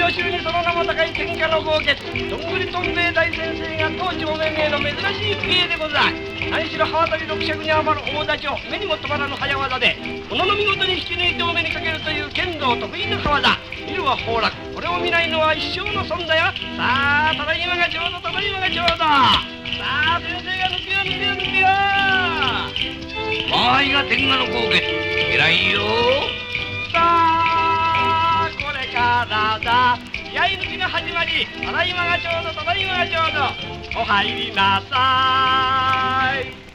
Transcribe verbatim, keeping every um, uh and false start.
予習にその名も高い天下の豪傑どんぐりとんべい大先生が当朝命名の珍しい芸でござる。何しろ刃渡り六尺に余る大太刀を目にも止まらぬ早技でこの見事に引き抜いてお目にかけるという剣道得意の川だ。見るは崩落、これを見ないのは一生の損だよ。さあただいまがちょうどただいまがちょうど。さあ先生が抜くよ抜くよ抜くよ。 あいが天下の豪傑偉いよ。 さあこれからだ気合い抜きが始まり、ただいまがちょうどただいまがちょうどお入りなさい。